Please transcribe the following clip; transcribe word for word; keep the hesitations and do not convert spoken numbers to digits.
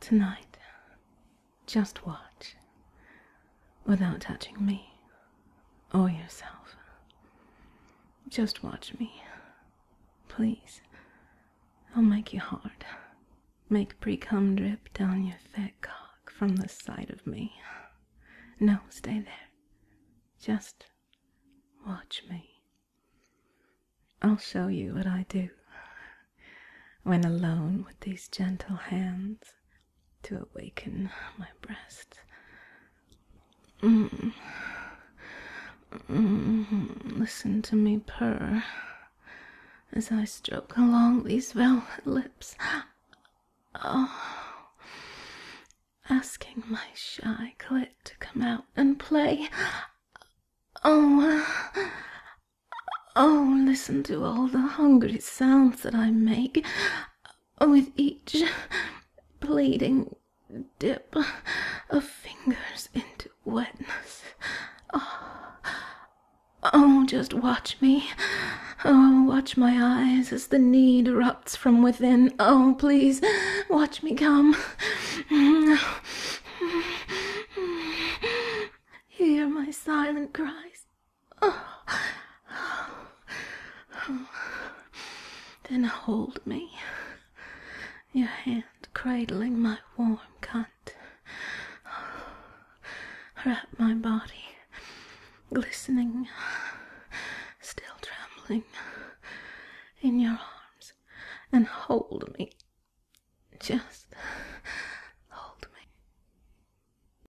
Tonight, just watch, without touching me or yourself. Just watch me, please. I'll make you hard. Make pre-cum drip down your thick cock from the sight of me. No, stay there. Just watch me. I'll show you what I do when alone with these gentle hands to awaken my breast. Mm. Mm. Listen to me purr as I stroke along these velvet lips. Oh, asking my shy clit to come out and play. Oh, oh, listen to all the hungry sounds that I make with each pleading dip of fingers into wetness. Oh, oh, just watch me. Oh, watch my eyes as the need erupts from within. Oh, please, watch me come. Hear my silent cries. Oh, oh. Then hold me, your hand cradling my warm cunt. Wrap my body, glistening, still trembling, in your arms, and hold me. Just